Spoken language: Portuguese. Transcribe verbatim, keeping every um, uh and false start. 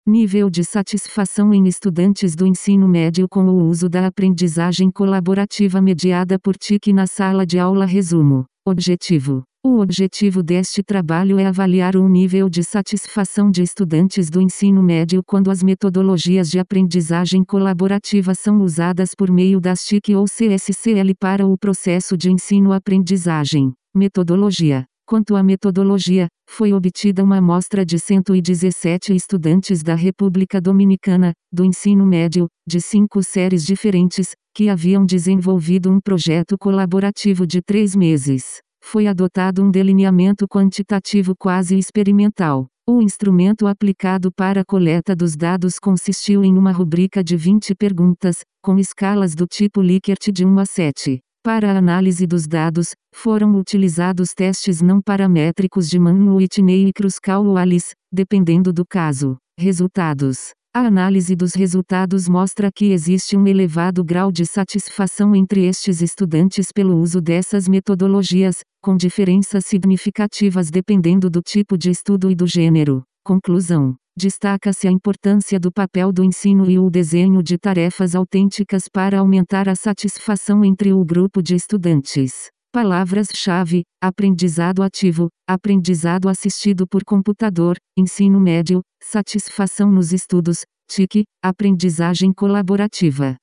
Nível de satisfação em estudantes do ensino médio com o uso da aprendizagem colaborativa mediada por T I C na sala de aula. Resumo. Objetivo. O objetivo deste trabalho é avaliar o nível de satisfação de estudantes do ensino médio quando as metodologias de aprendizagem colaborativa são usadas por meio das T I C ou C S C L para o processo de ensino-aprendizagem. Metodologia. Quanto à metodologia, foi obtida uma amostra de cento e dezessete estudantes da República Dominicana, do ensino médio, de cinco séries diferentes, que haviam desenvolvido um projeto colaborativo de três meses. Foi adotado um delineamento quantitativo quase experimental. O instrumento aplicado para a coleta dos dados consistiu em uma rubrica de vinte perguntas, com escalas do tipo Likert de um a sete. Para a análise dos dados, foram utilizados testes não paramétricos de Mann, Whitney e Kruskal-Wallis, dependendo do caso. Resultados. A análise dos resultados mostra que existe um elevado grau de satisfação entre estes estudantes pelo uso dessas metodologias, com diferenças significativas dependendo do tipo de estudo e do gênero. Conclusão. Destaca-se a importância do papel do ensino e o desenho de tarefas autênticas para aumentar a satisfação entre o grupo de estudantes. Palavras-chave: aprendizado ativo, aprendizado assistido por computador, ensino médio, satisfação nos estudos, T I C, aprendizagem colaborativa.